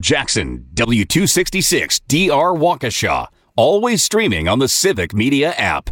Jackson, W266 DR Waukesha. Always streaming on the Civic Media app.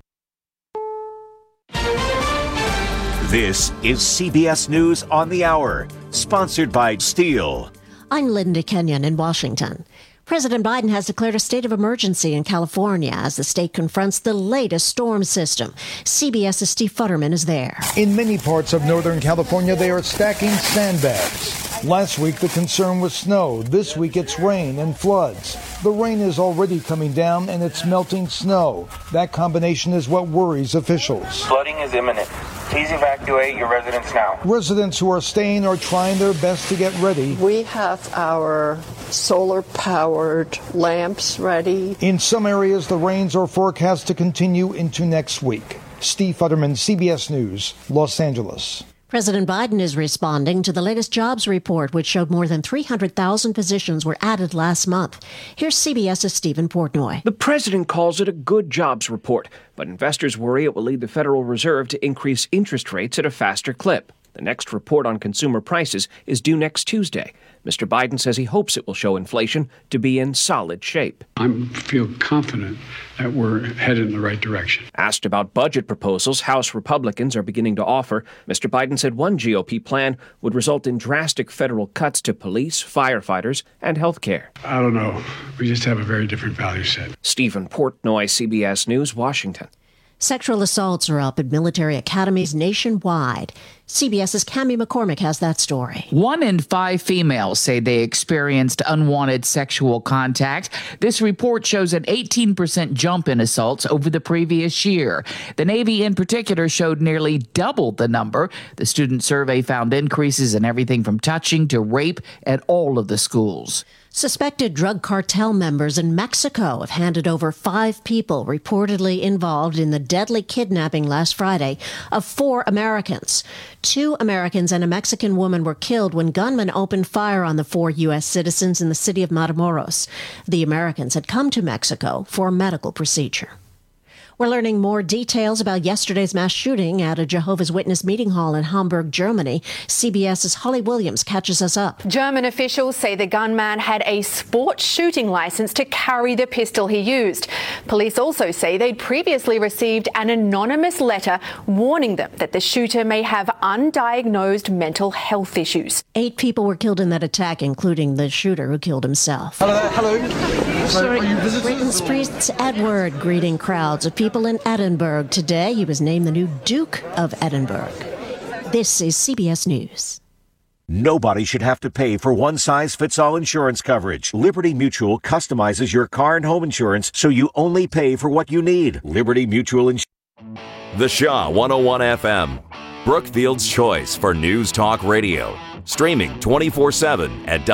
This is CBS News on the Hour, sponsored by Steel. I'm Linda Kenyon in Washington. President Biden has declared a state of emergency in California as the state confronts the latest storm system. CBS's Steve Futterman is there. In many parts of Northern California, they are stacking sandbags. Last week, the concern was snow. This week, it's rain and floods. The rain is already coming down, and it's melting snow. That combination is what worries officials. Flooding is imminent. Please evacuate your residents now. Residents who are staying are trying their best to get ready. We have our solar-powered lamps ready. In some areas, the rains are forecast to continue into next week. Steve Futterman, CBS News, Los Angeles. President Biden is responding to the latest jobs report, which showed more than 300,000 positions were added last month. Here's CBS's Stephen Portnoy. The president calls it a good jobs report, but investors worry it will lead the Federal Reserve to increase interest rates at a faster clip. The next report on consumer prices is due next Tuesday. Mr. Biden says he hopes it will show inflation to be in solid shape. I feel confident that we're headed in the right direction. Asked about budget proposals House Republicans are beginning to offer, Mr. Biden said one GOP plan would result in drastic federal cuts to police, firefighters, and health care. I don't know. We just have a very different value set. Stephen Portnoy, CBS News, Washington. Sexual assaults are up at military academies nationwide. CBS's Cammie McCormick has that story. 1 in 5 females say they experienced unwanted sexual contact. This report shows an 18% jump in assaults over the previous year. The Navy in particular showed nearly double the number. The student survey found increases in everything from touching to rape at all of the schools. Suspected drug cartel members in Mexico have handed over 5 people reportedly involved in the deadly kidnapping last Friday of 4 Americans. 2 Americans and a Mexican woman were killed when gunmen opened fire on the 4 U.S. citizens in the city of Matamoros. The Americans had come to Mexico for a medical procedure. We're learning more details about yesterday's mass shooting at a Jehovah's Witness meeting hall in Hamburg, Germany. CBS's Holly Williams catches us up. German officials say the gunman had a sports shooting license to carry the pistol he used. Police also say they'd previously received an anonymous letter warning them that the shooter may have undiagnosed mental health issues. 8 people were killed in that attack, including the shooter who killed himself. Hello. Sorry, Britain's Prince Edward greeting crowds of people in Edinburgh today. He was named the new Duke of Edinburgh. This is CBS News. Nobody should have to pay for one-size-fits-all insurance coverage. Liberty Mutual customizes your car and home insurance so you only pay for what you need. Liberty Mutual Insurance. The Shaw 101 FM, Brookfield's choice for news talk radio. Streaming 24/7 at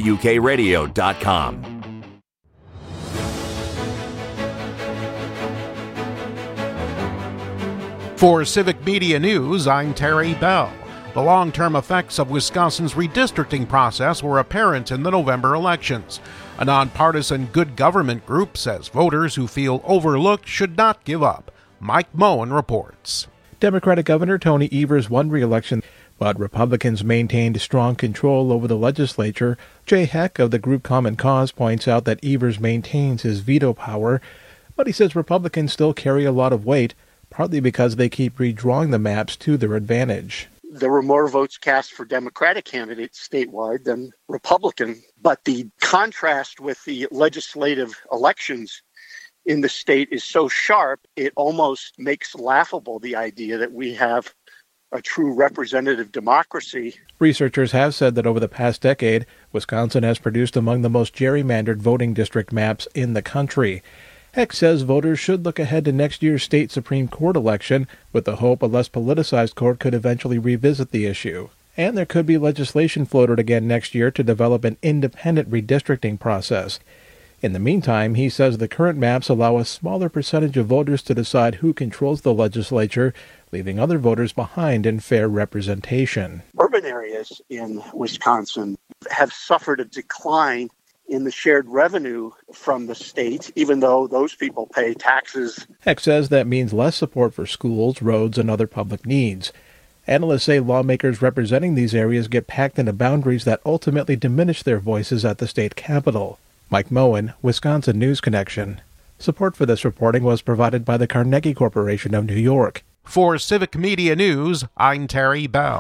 WAUKradio.com. For Civic Media News, I'm Terry Bell. The long-term effects of Wisconsin's redistricting process were apparent in the November elections. A nonpartisan good government group says voters who feel overlooked should not give up. Mike Moen reports. Democratic Governor Tony Evers won re-election, but Republicans maintained strong control over the legislature. Jay Heck of the group Common Cause points out that Evers maintains his veto power, but he says Republicans still carry a lot of weight, partly because they keep redrawing the maps to their advantage. There were more votes cast for Democratic candidates statewide than Republican, but the contrast with the legislative elections in the state is so sharp, it almost makes laughable the idea that we have a true representative democracy. Researchers have said that over the past decade, Wisconsin has produced among the most gerrymandered voting district maps in the country. Heck says voters should look ahead to next year's state Supreme Court election with the hope a less politicized court could eventually revisit the issue. And there could be legislation floated again next year to develop an independent redistricting process. In the meantime, he says the current maps allow a smaller percentage of voters to decide who controls the legislature, leaving other voters behind in fair representation. Urban areas in Wisconsin have suffered a decline in the shared revenue from the state, even though those people pay taxes. Heck says that means less support for schools, roads, and other public needs. Analysts say lawmakers representing these areas get packed into boundaries that ultimately diminish their voices at the state capitol. Mike Moen, Wisconsin News Connection. Support for this reporting was provided by the Carnegie Corporation of New York. For Civic Media News, I'm Terry Bell.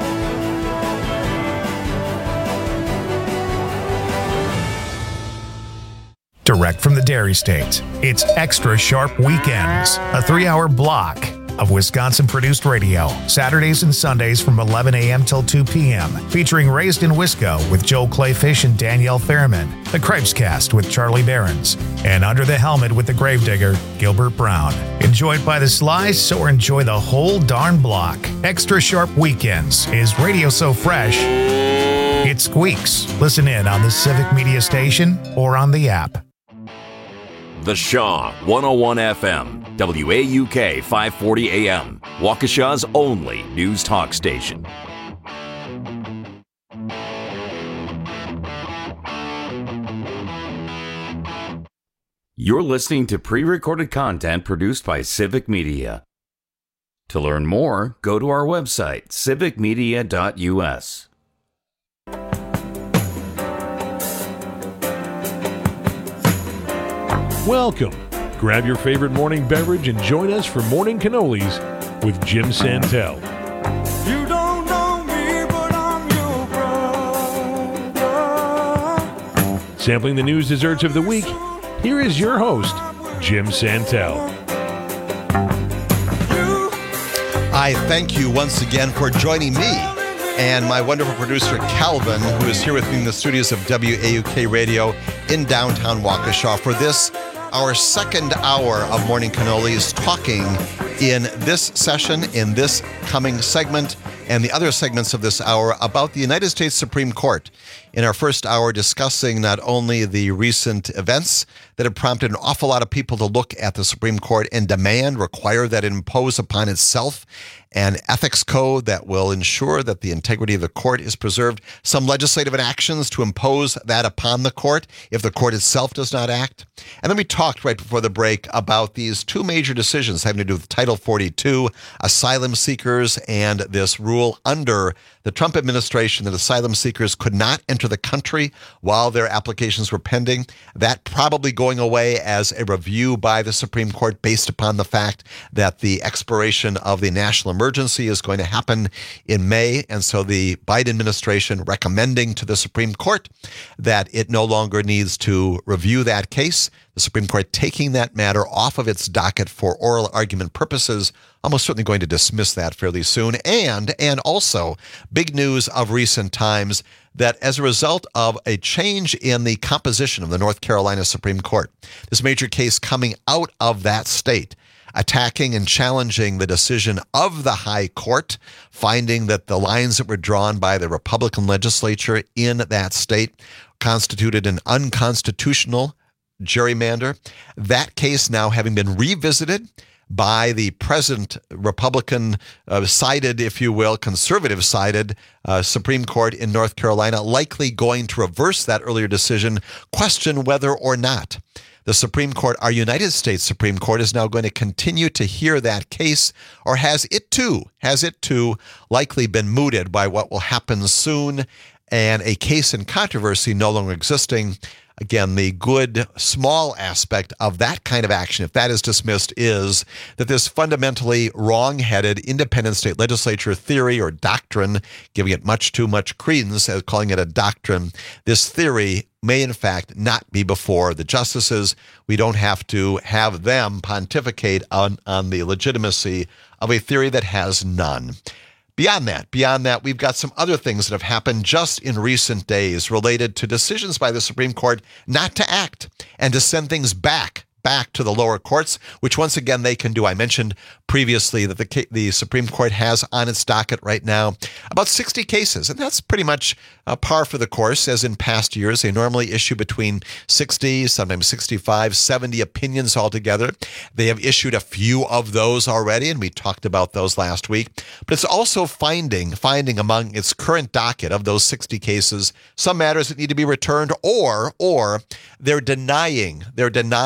Direct from the Dairy State, it's Extra Sharp Weekends, a 3-hour block of Wisconsin-produced radio, Saturdays and Sundays from 11 a.m. till 2 p.m., featuring Raised in Wisco with Joel Clayfish and Danielle Fairman, The Cripescast with Charlie Behrens, and Under the Helmet with the Gravedigger, Gilbert Brown. Enjoy it by the slice or enjoy the whole darn block. Extra Sharp Weekends is radio so fresh, it squeaks. Listen in on the Civic Media Station or on the app. The Shaw 101 FM, WAUK 540 AM, Waukesha's only news talk station. You're listening to pre-recorded content produced by Civic Media. To learn more, go to our website, civicmedia.us. Welcome. Grab your favorite morning beverage and join us for Morning Cannolis with Jim Santel. You don't know me, but I'm your brother. Sampling the news desserts of the week, here is your host, Jim Santel. I thank you once again for joining me and my wonderful producer, Calvin, who is here with me in the studios of WAUK Radio in downtown Waukesha for this, our second hour of Morning Cannolis, talking in this session, in this coming segment, and the other segments of this hour about the United States Supreme Court. In our first hour, discussing not only the recent events that have prompted an awful lot of people to look at the Supreme Court and require that it impose upon itself an ethics code that will ensure that the integrity of the court is preserved, some legislative actions to impose that upon the court if the court itself does not act. And then we talked right before the break about these two major decisions having to do with Title 42, asylum seekers, and this rule under the Trump administration that asylum seekers could not enter the country while their applications were pending. That probably going away as a review by the Supreme Court based upon the fact that the expiration of the national emergency is going to happen in May. And so the Biden administration recommending to the Supreme Court that it no longer needs to review that case. The Supreme Court taking that matter off of its docket for oral argument purposes, almost certainly going to dismiss that fairly soon. And also big news of recent times that as a result of a change in the composition of the North Carolina Supreme Court, this major case coming out of that state, attacking and challenging the decision of the High Court, finding that the lines that were drawn by the Republican legislature in that state constituted an unconstitutional gerrymander. That case now having been revisited by the present Republican-sided, if you will, conservative-sided Supreme Court in North Carolina, likely going to reverse that earlier decision, question whether or not the Supreme Court, our United States Supreme Court, is now going to continue to hear that case, or has it too likely been mooted by what will happen soon and a case in controversy no longer existing. Again, the good small aspect of that kind of action, if that is dismissed, is that this fundamentally wrong-headed independent state legislature theory or doctrine, giving it much too much credence as calling it a doctrine, this theory may in fact not be before the justices. We don't have to have them pontificate on the legitimacy of a theory that has none. Beyond that, we've got some other things that have happened just in recent days related to decisions by the Supreme Court not to act and to send things back to the lower courts, which once again they can do. I mentioned previously that the Supreme Court has on its docket right now about 60 cases, and that's pretty much par for the course, as in past years. They normally issue between 60, sometimes 65, 70 opinions altogether. They have issued a few of those already, and we talked about those last week. But it's also finding among its current docket of those 60 cases some matters that need to be returned, or they're denying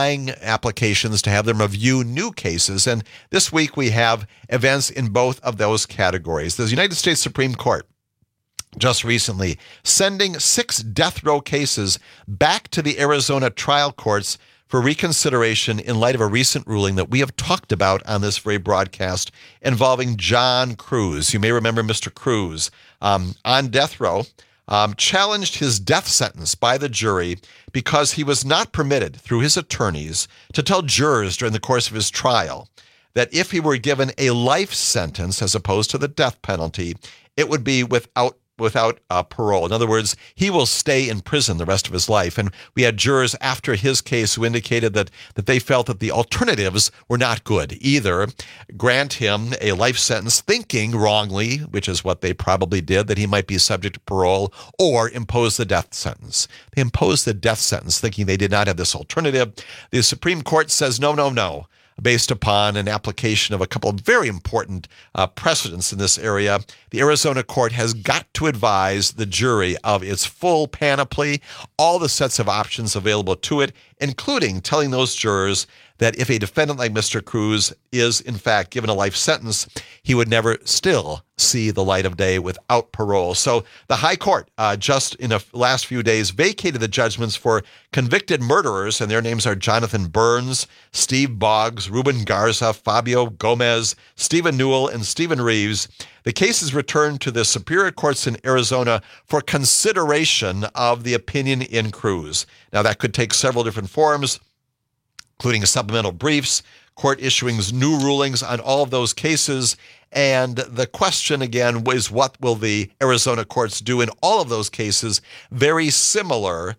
applications to have them review new cases. And this week we have events in both of those categories. The United States Supreme Court just recently sending 6 death row cases back to the Arizona trial courts for reconsideration in light of a recent ruling that we have talked about on this very broadcast involving John Cruz. You may remember Mr. Cruz on death row challenged his death sentence by the jury because he was not permitted through his attorneys to tell jurors during the course of his trial that if he were given a life sentence as opposed to the death penalty, it would be without parole. In other words, he will stay in prison the rest of his life. And we had jurors after his case who indicated that they felt that the alternatives were not good. Either grant him a life sentence thinking wrongly, which is what they probably did, that he might be subject to parole, or impose the death sentence. They imposed the death sentence thinking they did not have this alternative. The Supreme Court says no. Based upon an application of a couple of very important precedents in this area, the Arizona court has got to advise the jury of its full panoply, all the sets of options available to it, including telling those jurors that if a defendant like Mr. Cruz is, in fact, given a life sentence, he would never still see the light of day without parole. So the High Court, just in the last few days, vacated the judgments for convicted murderers, and their names are Jonathan Burns, Steve Boggs, Ruben Garza, Fabio Gomez, Stephen Newell, and Stephen Reeves. The cases returned to the Superior Courts in Arizona for consideration of the opinion in Cruz. Now, that could take several different forms, including supplemental briefs, court issuing new rulings on all of those cases. And the question, again, is what will the Arizona courts do in all of those cases? Very similar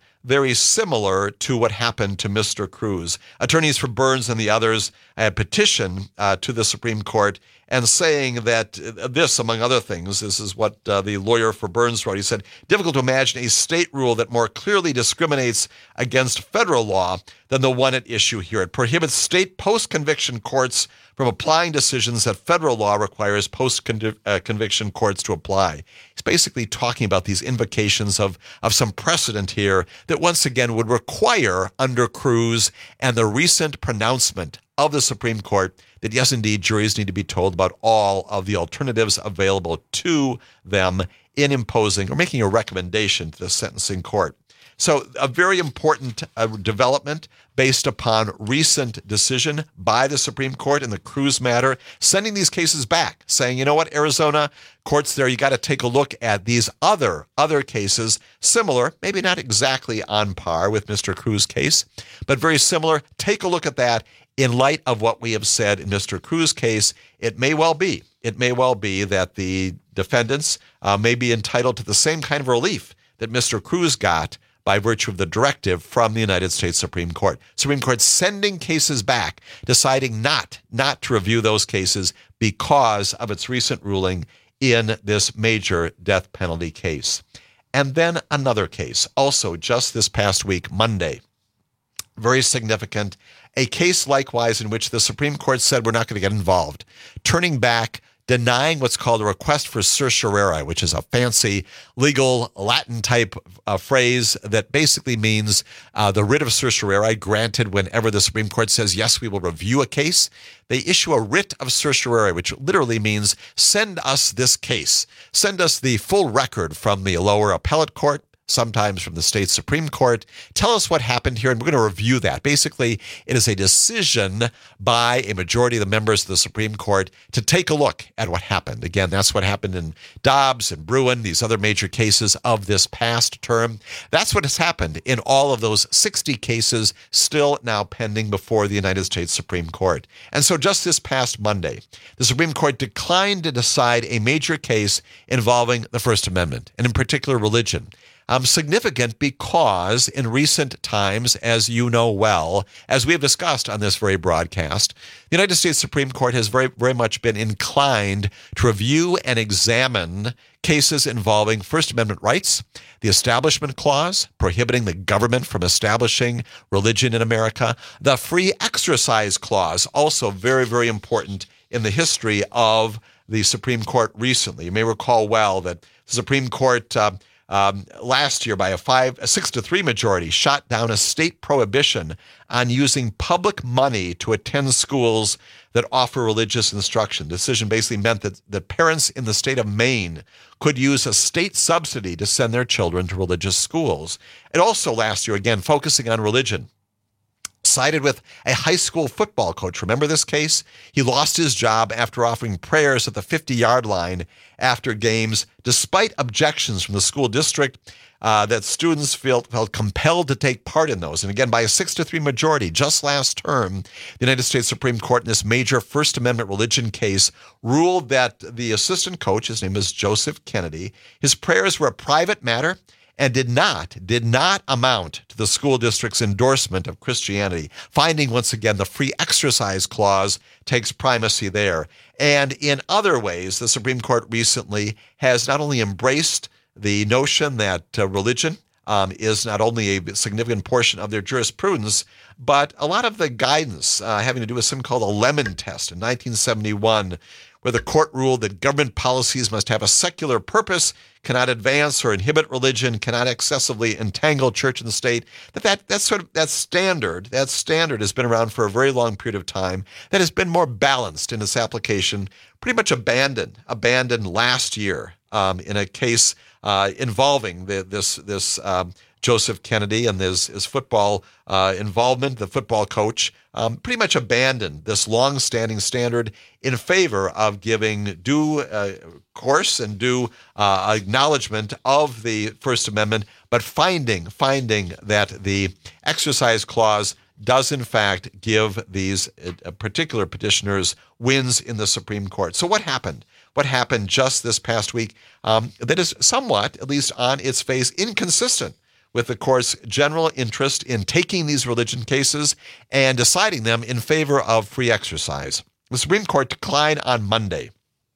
to what happened to Mr. Cruz. Attorneys for Burns and the others had petitioned to the Supreme Court and saying that this, among other things, this is what the lawyer for Burns wrote. He said, difficult to imagine a state rule that more clearly discriminates against federal law than the one at issue here. It prohibits state post-conviction courts from applying decisions that federal law requires post-conviction courts to apply. He's basically talking about these invocations of some precedent here that once again would require under Cruz and the recent pronouncement of the Supreme Court that yes, indeed, juries need to be told about all of the alternatives available to them in imposing or making a recommendation to the sentencing court. So a very important development based upon recent decision by the Supreme Court in the Cruz matter, sending these cases back, saying, you know what, Arizona courts there, you got to take a look at these other cases, similar, maybe not exactly on par with Mr. Cruz's case, but very similar. Take a look at that in light of what we have said in Mr. Cruz's case. It may well be that the defendants may be entitled to the same kind of relief that Mr. Cruz got by virtue of the directive from the United States Supreme Court. Supreme Court sending cases back, deciding not to review those cases because of its recent ruling in this major death penalty case. And then another case, also just this past week, Monday, very significant, a case likewise in which the Supreme Court said we're not going to get involved, turning back, denying what's called a request for certiorari, which is a fancy legal Latin type phrase that basically means the writ of certiorari granted whenever the Supreme Court says, yes, we will review a case. They issue a writ of certiorari, which literally means send us this case. Send us the full record from the lower appellate court, sometimes from the state Supreme Court. Tell us what happened here, and we're going to review that. Basically, it is a decision by a majority of the members of the Supreme Court to take a look at what happened. Again, that's what happened in Dobbs and Bruen, these other major cases of this past term. That's what has happened in all of those 60 cases still now pending before the United States Supreme Court. And so just this past Monday, the Supreme Court declined to decide a major case involving the First Amendment, and in particular religion. Significant because in recent times, as you know well, as we have discussed on this very broadcast, the United States Supreme Court has very, very much been inclined to review and examine cases involving First Amendment rights, the Establishment Clause, prohibiting the government from establishing religion in America, the Free Exercise Clause, also very, very important in the history of the Supreme Court recently. You may recall well that the Supreme Court last year by a 6-3 majority, shot down a state prohibition on using public money to attend schools that offer religious instruction. The decision basically meant that parents in the state of Maine could use a state subsidy to send their children to religious schools. It also last year, again, focusing on religion, sided with a high school football coach. Remember this case? He lost his job after offering prayers at the 50-yard line after games, despite objections from the school district that students felt compelled to take part in those. And again, by a 6-3 majority, just last term, the United States Supreme Court in this major First Amendment religion case ruled that the assistant coach, his name is Joseph Kennedy, his prayers were a private matter and did not amount to the school district's endorsement of Christianity, finding once again the free exercise clause takes primacy there. And in other ways, the Supreme Court recently has not only embraced the notion that religion is not only a significant portion of their jurisprudence, but a lot of the guidance having to do with something called a Lemon Test in 1971, where the court ruled that government policies must have a secular purpose, cannot advance or inhibit religion, cannot excessively entangle church and state. That standard has been around for a very long period of time. That has been more balanced in its application, pretty much abandoned last year in a case involving this Joseph Kennedy and his football involvement. The football coach pretty much abandoned this long-standing standard in favor of giving due course and due acknowledgement of the First Amendment, but finding that the exercise clause does in fact give these particular petitioners wins in the Supreme Court. So what happened? What happened just this past week that is somewhat, at least on its face, inconsistent with the court's general interest in taking these religion cases and deciding them in favor of free exercise. The Supreme Court declined on Monday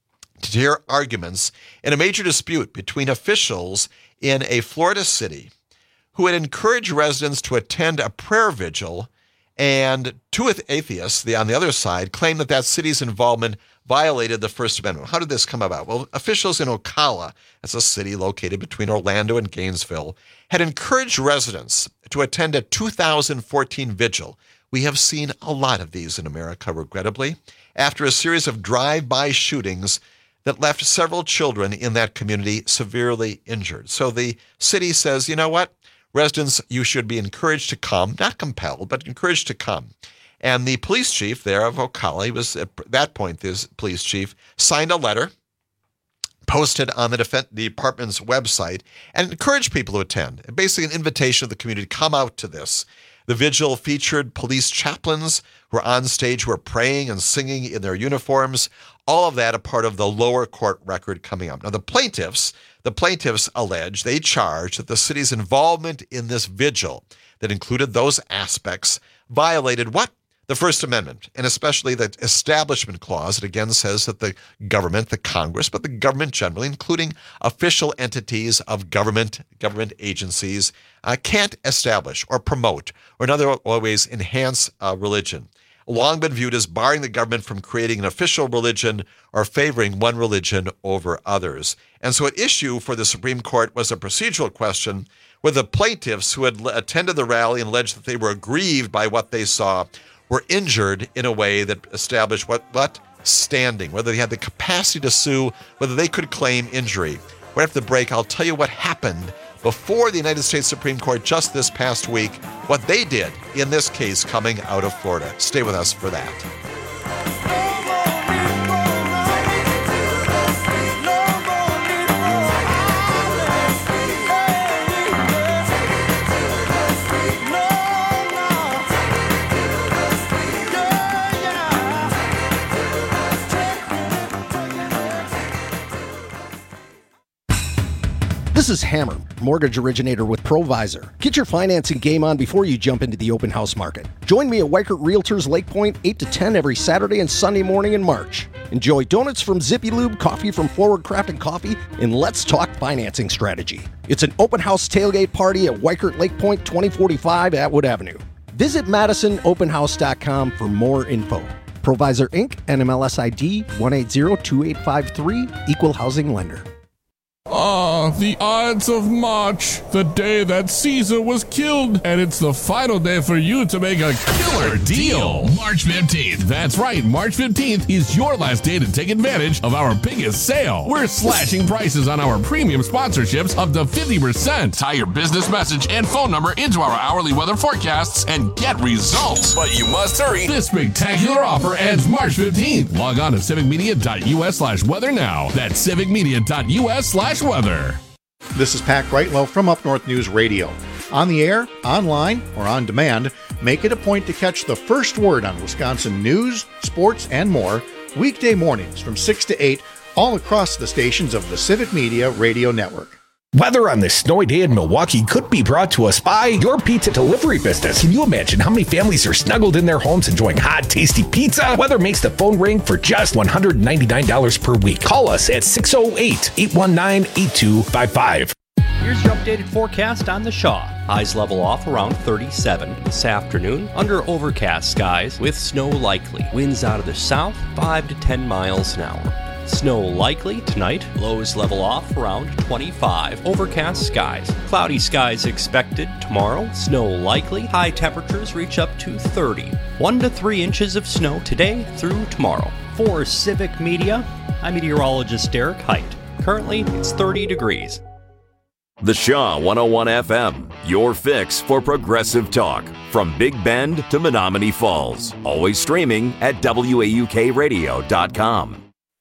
to hear arguments in a major dispute between officials in a Florida city who had encouraged residents to attend a prayer vigil, and two atheists on the other side claimed that city's involvement violated the First Amendment. How did this come about? Well, officials in Ocala, that's a city located between Orlando and Gainesville, had encouraged residents to attend a 2014 vigil. We have seen a lot of these in America, regrettably, after a series of drive-by shootings that left several children in that community severely injured. So the city says, you know what? Residents, you should be encouraged to come, not compelled, but encouraged to come. And the police chief there of Ocala, he was at that point, this police chief, signed a letter, posted on the department's website, and encouraged people to attend. Basically an invitation of the community to come out to this. The vigil featured police chaplains who were on stage, who were praying and singing in their uniforms. All of that a part of the lower court record coming up. Now, the plaintiffs allege, they charge that the city's involvement in this vigil that included those aspects violated what? The First Amendment, and especially the Establishment Clause. It again says that the government, the Congress, but the government generally, including official entities of government agencies, can't establish or promote or in other ways enhance religion. Long been viewed as barring the government from creating an official religion or favoring one religion over others. And so at issue for the Supreme Court was a procedural question where the plaintiffs who had attended the rally and alleged that they were aggrieved by what they saw were injured in a way that established what standing, whether they had the capacity to sue, whether they could claim injury. Right after the break, I'll tell you what happened before the United States Supreme Court just this past week, what they did in this case coming out of Florida. Stay with us for that. This is Hammer, mortgage originator with Provisor. Get your financing game on before you jump into the open house market. Join me at Weichert Realtors Lake Point 8 to 10 every Saturday and Sunday morning in March. Enjoy donuts from Zippy Lube, coffee from Forward Crafted Coffee, and let's talk financing strategy. It's an open house tailgate party at Weichert Lake Point 2045 Atwood Avenue. Visit MadisonOpenHouse.com for more info. Provisor Inc., NMLS ID 1802853, Equal Housing Lender. The Ides of March, the day that Caesar was killed, and it's the final day for you to make a killer deal. March 15th. That's right, March 15th is your last day to take advantage of our biggest sale. We're slashing prices on our premium sponsorships up to 50%. Tie your business message and phone number into our hourly weather forecasts and get results. But you must hurry. This spectacular offer ends March 15th. Log on to civicmedia.us/weather now. That's civicmedia.us/weather. This is Pat Brightwell from Up North News Radio. On the air, online, or on demand, make it a point to catch the first word on Wisconsin news, sports, and more weekday mornings from 6 to 8 all across the stations of the Civic Media Radio Network. Weather on this snowy day in Milwaukee could be brought to us by your pizza delivery business. Can you imagine how many families are snuggled in their homes enjoying hot, tasty pizza? Weather makes the phone ring for just $199 per week. Call us at 608-819-8255. Here's your updated forecast on the Shaw. Highs level off around 37 this afternoon under overcast skies with snow likely. Winds out of the south 5 to 10 miles an hour. Snow likely tonight. Lows level off around 25. Overcast skies. Cloudy skies expected tomorrow. Snow likely. High temperatures reach up to 30. 1 to 3 inches of snow today through tomorrow. For Civic Media, I'm meteorologist Derek Height. Currently, it's 30 degrees. The Shaw 101 FM, your fix for progressive talk. From Big Bend to Menominee Falls. Always streaming at WAUKradio.com.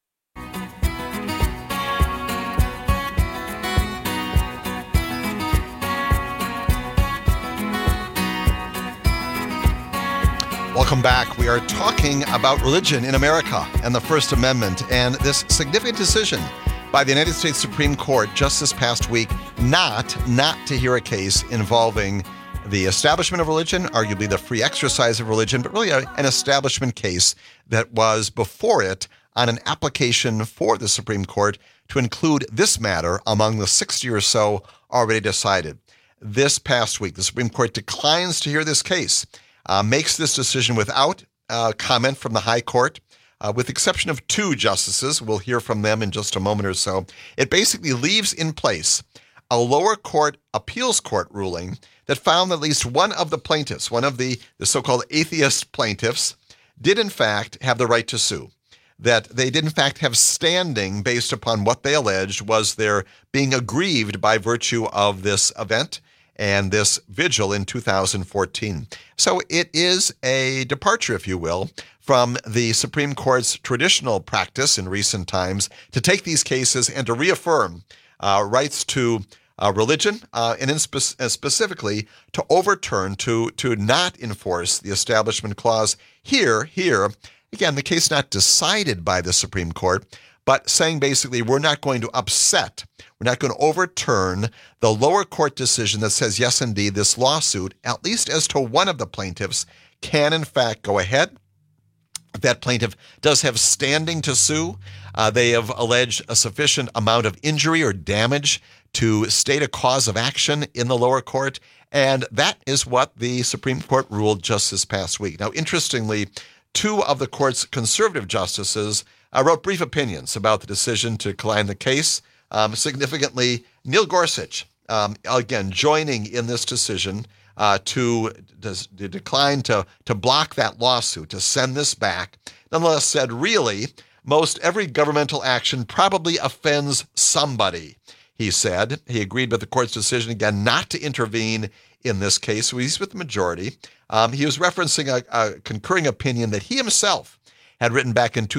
Welcome back. We are talking about religion in America and the First Amendment and this significant decision by the United States Supreme Court just this past week not to hear a case involving the establishment of religion, arguably the free exercise of religion, but really an establishment case that was before it on an application for the Supreme Court to include this matter among the 60 or so already decided. This past week, the Supreme Court declines to hear this case. Makes this decision without comment from the High Court, with the exception of 2 justices. We'll hear from them in just a moment or so. It basically leaves in place a lower court appeals court ruling that found that at least one of the plaintiffs, one of the so-called atheist plaintiffs, did in fact have the right to sue. That they did in fact have standing based upon what they alleged was their being aggrieved by virtue of this event and this vigil in 2014. So it is a departure, if you will, from the Supreme Court's traditional practice in recent times to take these cases and to reaffirm rights to religion, and specifically to overturn, to not enforce the Establishment Clause here. Again, the case not decided by the Supreme Court, but saying basically we're not going to upset, we're not going to overturn the lower court decision that says, yes, indeed, this lawsuit, at least as to one of the plaintiffs, can in fact go ahead. That plaintiff does have standing to sue. They have alleged a sufficient amount of injury or damage to state a cause of action in the lower court. And that is what the Supreme Court ruled just this past week. Now, interestingly, 2 of the court's conservative justices wrote brief opinions about the decision to decline the case. Significantly, Neil Gorsuch, again, joining in this decision to decline to block that lawsuit, to send this back, nonetheless said, really, most every governmental action probably offends somebody, he said. He agreed with the court's decision, again, not to intervene in this case. So he's with the majority. He was referencing a concurring opinion that he himself had written back in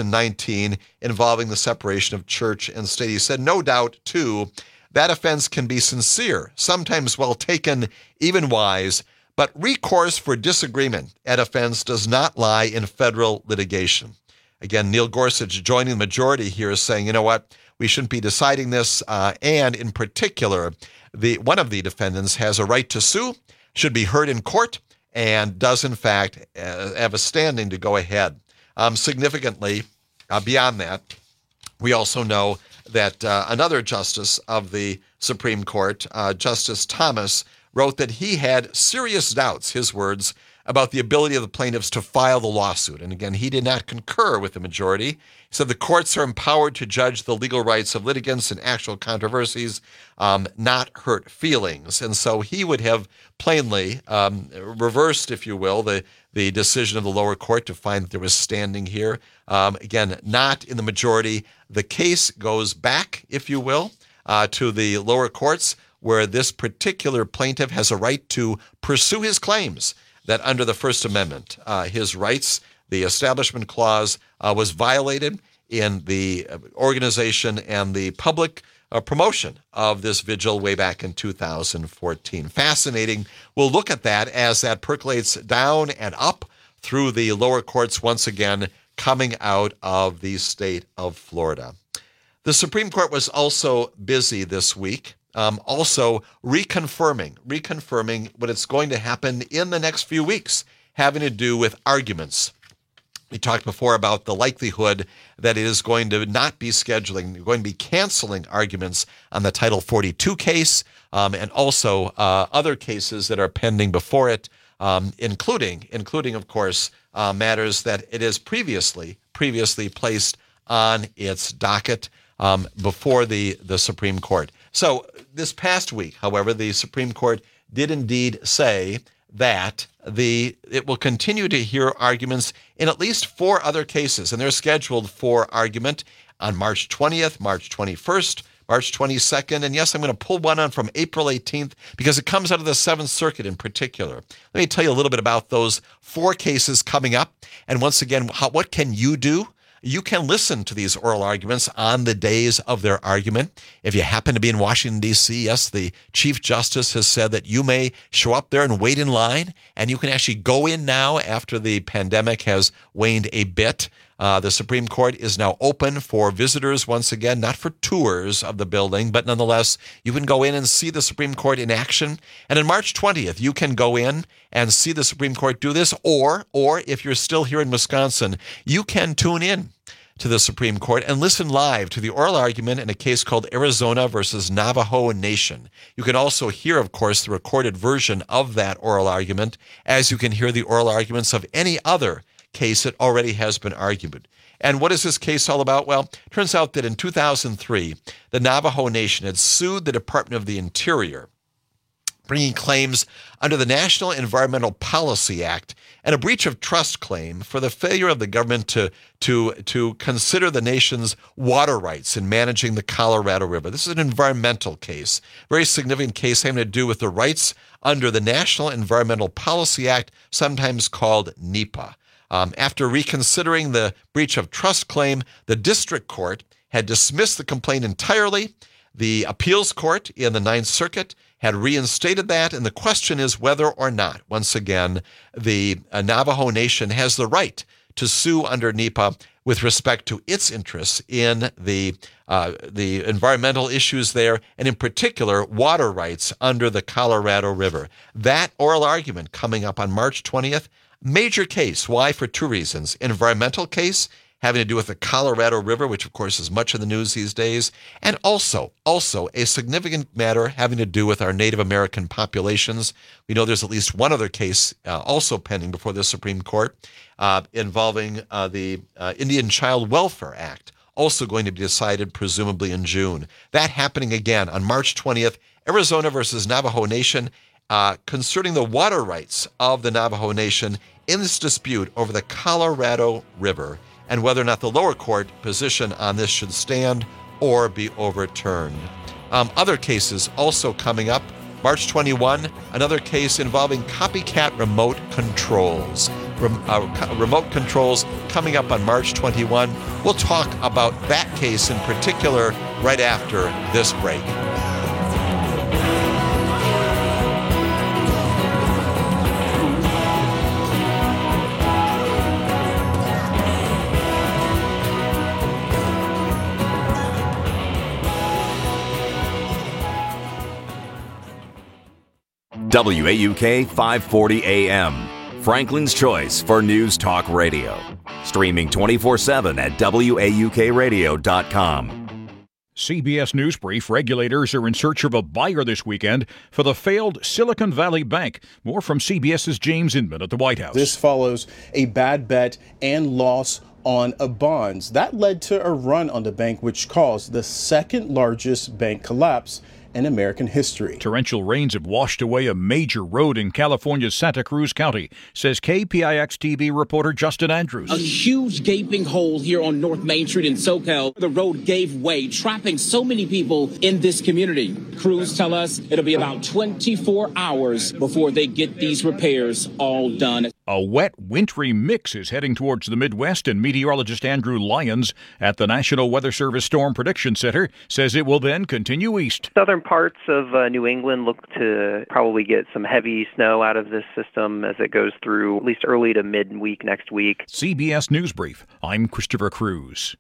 2019 involving the separation of church and state. He said, no doubt, too, that offense can be sincere, sometimes well taken, even wise, but recourse for disagreement at offense does not lie in federal litigation. Again, Neil Gorsuch joining the majority here is saying, you know what, we shouldn't be deciding this, and in particular, one of the defendants has a right to sue, should be heard in court, and does in fact have a standing to go ahead. Significantly, beyond that, we also know that another justice of the Supreme Court, Justice Thomas, wrote that he had serious doubts, his words, about the ability of the plaintiffs to file the lawsuit. And again, he did not concur with the majority. He said the courts are empowered to judge the legal rights of litigants in actual controversies, not hurt feelings. And so he would have plainly reversed, if you will, the decision of the lower court to find that there was standing here. Again, not in the majority. The case goes back, if you will, to the lower courts, where this particular plaintiff has a right to pursue his claims that under the First Amendment, his rights, the Establishment Clause, was violated in the organization and the public promotion of this vigil way back in 2014. Fascinating. We'll look at that as that percolates down and up through the lower courts once again, coming out of the state of Florida. The Supreme Court was also busy this week. Also reconfirming what is going to happen in the next few weeks, having to do with arguments. We talked before about the likelihood that it is going to not be scheduling, going to be canceling arguments on the Title 42 case, and also other cases that are pending before it, including, of course, matters that it has previously placed on its docket before the Supreme Court. So this past week, however, the Supreme Court did indeed say that it will continue to hear arguments in at least 4 other cases, and they're scheduled for argument on March 20th, March 21st, March 22nd, and yes, I'm going to pull one on from April 18th because it comes out of the Seventh Circuit in particular. Let me tell you a little bit about those 4 cases coming up, and once again, what can you do? You can listen to these oral arguments on the days of their argument. If you happen to be in Washington, D.C., yes, the Chief Justice has said that you may show up there and wait in line, and you can actually go in now after the pandemic has waned a bit. The Supreme Court is now open for visitors once again, not for tours of the building, but nonetheless, you can go in and see the Supreme Court in action. And on March 20th, you can go in and see the Supreme Court do this, or if you're still here in Wisconsin, you can tune in to the Supreme Court and listen live to the oral argument in a case called Arizona versus Navajo Nation. You can also hear, of course, the recorded version of that oral argument, as you can hear the oral arguments of any other case that already has been argued. And what is this case all about? Well, it turns out that in 2003, the Navajo Nation had sued the Department of the Interior, bringing claims under the National Environmental Policy Act and a breach of trust claim for the failure of the government to consider the nation's water rights in managing the Colorado River. This is an environmental case, very significant case having to do with the rights under the National Environmental Policy Act, sometimes called NEPA. After reconsidering the breach of trust claim, the district court had dismissed the complaint entirely. The appeals court in the Ninth Circuit had reinstated that, and the question is whether or not, once again, the Navajo Nation has the right to sue under NEPA with respect to its interests in the environmental issues there, and in particular, water rights under the Colorado River. That oral argument coming up on March 20th, major case. Why? For 2 reasons. Environmental case, having to do with the Colorado River, which of course is much in the news these days, and also a significant matter having to do with our Native American populations. We know there's at least one other case also pending before the Supreme Court involving the Indian Child Welfare Act, also going to be decided presumably in June. That happening again on March 20th, Arizona versus Navajo Nation, concerning the water rights of the Navajo Nation in this dispute over the Colorado River, and whether or not the lower court position on this should stand or be overturned. Other cases also coming up. March 21, another case involving copycat remote controls. Remote controls coming up on March 21. We'll talk about that case in particular right after this break. WAUK 540 AM, Franklin's choice for news talk radio. Streaming 24/7 at WAUKradio.com. CBS News Brief, regulators are in search of a buyer this weekend for the failed Silicon Valley Bank. More from CBS's James Inman at the White House. This follows a bad bet and loss on bonds. That led to a run on the bank, which caused the second largest bank collapse in American history. Torrential rains have washed away a major road in California's Santa Cruz County, says KPIX-TV reporter Justin Andrews. A huge gaping hole here on North Main Street in SoCal. The road gave way, trapping so many people in this community. Crews tell us it'll be about 24 hours before they get these repairs all done. A wet, wintry mix is heading towards the Midwest, and meteorologist Andrew Lyons at the National Weather Service Storm Prediction Center says it will then continue east. Southern parts of New England look to probably get some heavy snow out of this system as it goes through at least early to mid-week next week. CBS News Brief. I'm Christopher Cruz.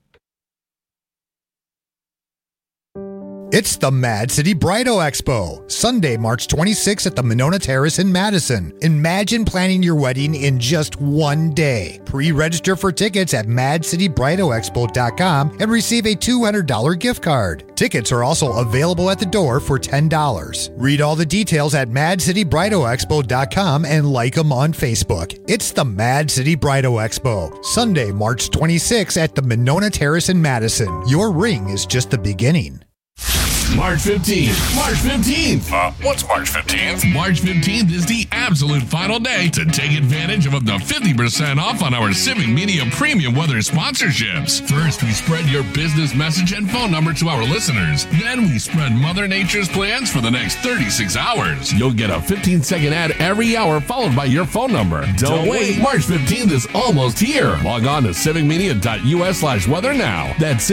It's the Mad City Bridal Expo, Sunday, March 26th at the Monona Terrace in Madison. Imagine planning your wedding in just one day. Pre-register for tickets at madcitybridalexpo.com and receive a $200 gift card. Tickets are also available at the door for $10. Read all the details at madcitybridalexpo.com and like them on Facebook. It's the Mad City Bridal Expo, Sunday, March 26th at the Monona Terrace in Madison. Your ring is just the beginning. March 15th. March 15th. What's March 15th? March 15th is the absolute final day to take advantage of up to 50% off on our Civic Media Premium Weather sponsorships. First, we spread your business message and phone number to our listeners. Then we spread Mother Nature's plans for the next 36 hours. You'll get a 15-second ad every hour followed by your phone number. Don't wait. March 15th is almost here. Log on to civicmedia.us/weather now. That's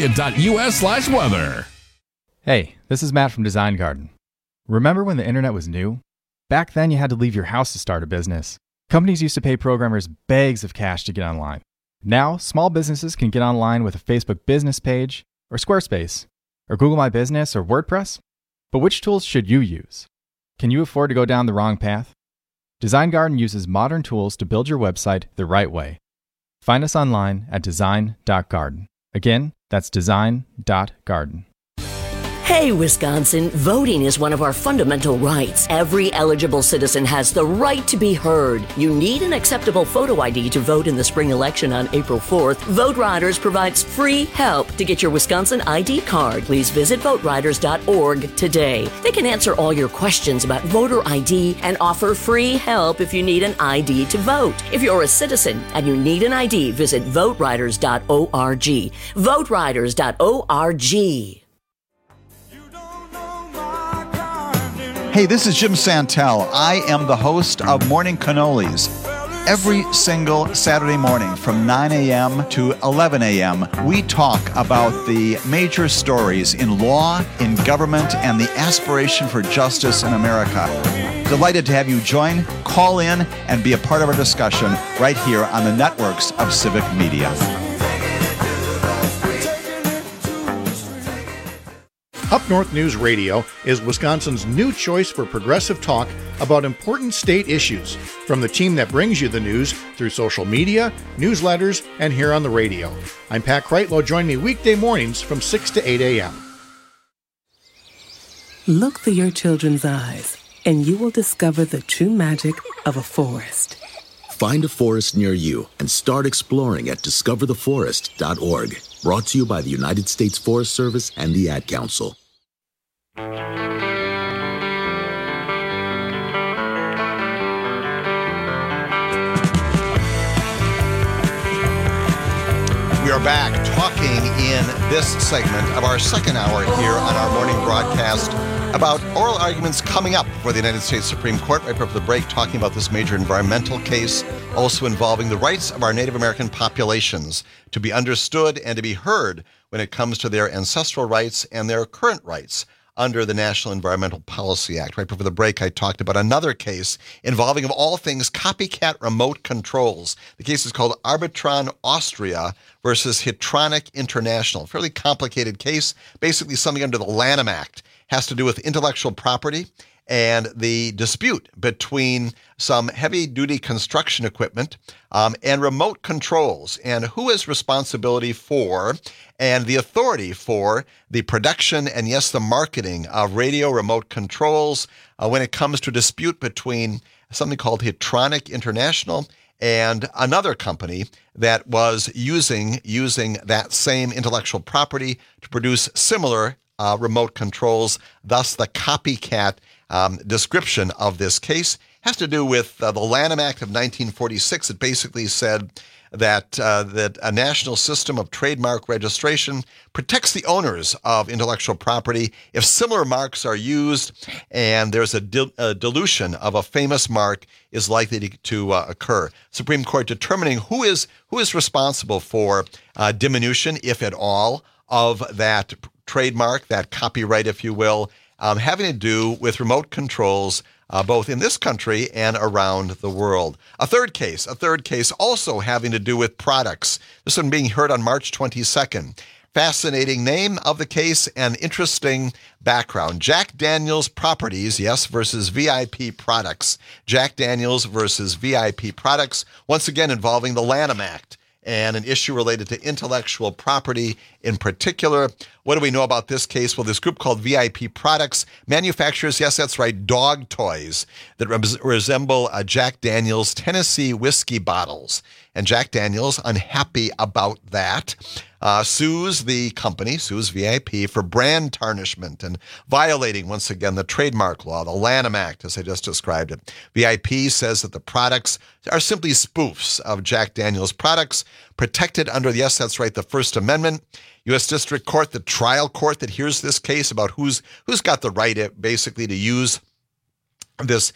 civicmedia.us/weather. Hey, this is Matt from Design Garden. Remember when the internet was new? Back then you had to leave your house to start a business. Companies used to pay programmers bags of cash to get online. Now, small businesses can get online with a Facebook business page, or Squarespace, or Google My Business, or WordPress. But which tools should you use? Can you afford to go down the wrong path? Design Garden uses modern tools to build your website the right way. Find us online at design.garden. Again, that's design.garden. Hey, Wisconsin, voting is one of our fundamental rights. Every eligible citizen has the right to be heard. You need an acceptable photo ID to vote in the spring election on April 4th. Vote Riders provides free help to get your Wisconsin ID card. Please visit voteriders.org today. They can answer all your questions about voter ID and offer free help if you need an ID to vote. If you're a citizen and you need an ID, visit voteriders.org. Voteriders.org. Hey, this is Jim Santel. I am the host of Morning Cannolis. Every single Saturday morning from 9 a.m. to 11 a.m., we talk about the major stories in law, in government, and the aspiration for justice in America. Delighted to have you join, call in, and be a part of our discussion right here on the networks of Civic Media. Up North News Radio is Wisconsin's new choice for progressive talk about important state issues, from the team that brings you the news through social media, newsletters, and here on the radio. I'm Pat Kreitlow. Join me weekday mornings from 6 to 8 a.m. Look through your children's eyes, and you will discover the true magic of a forest. Find a forest near you and start exploring at discovertheforest.org. Brought to you by the United States Forest Service and the Ad Council. We are back talking in this segment of our second hour here on our morning broadcast about oral arguments coming up for the United States Supreme Court. Right before the break, talking about this major environmental case, also involving the rights of our Native American populations to be understood and to be heard when it comes to their ancestral rights and their current rights under the National Environmental Policy Act. Right before the break, I talked about another case involving, of all things, copycat remote controls. The case is called Arbitron Austria versus Hitronic International. Fairly complicated case, basically something under the Lanham Act. Has to do with intellectual property and the dispute between some heavy-duty construction equipment and remote controls, and who has responsibility for and the authority for the production and, yes, the marketing of radio remote controls when it comes to a dispute between something called Hetronic International and another company that was using that same intellectual property to produce similar remote controls. Thus, the copycat description of this case has to do with the Lanham Act of 1946. It basically said that a national system of trademark registration protects the owners of intellectual property if similar marks are used and there's a dilution of a famous mark is likely to occur. Supreme Court determining who is responsible for diminution, if at all, of that trademark, that copyright, if you will, having to do with remote controls both in this country and around the world. A third case also having to do with products. This one being heard on March 22nd. Fascinating name of the case and interesting background. Jack Daniels Properties, yes, versus VIP Products. Jack Daniels versus VIP Products, once again involving the Lanham Act and an issue related to intellectual property in particular. What do we know about this case? Well, this group called VIP Products manufactures, yes, that's right, dog toys that resemble Jack Daniels Tennessee whiskey bottles. And Jack Daniels, unhappy about that, sues the company, sues VIP for brand tarnishment and violating, once again, the trademark law, the Lanham Act, as I just described it. VIP says that the products are simply spoofs of Jack Daniels products protected under, yes, that's right, the First Amendment. U.S. District Court, the trial court that hears this case about who's got the right, basically, to use the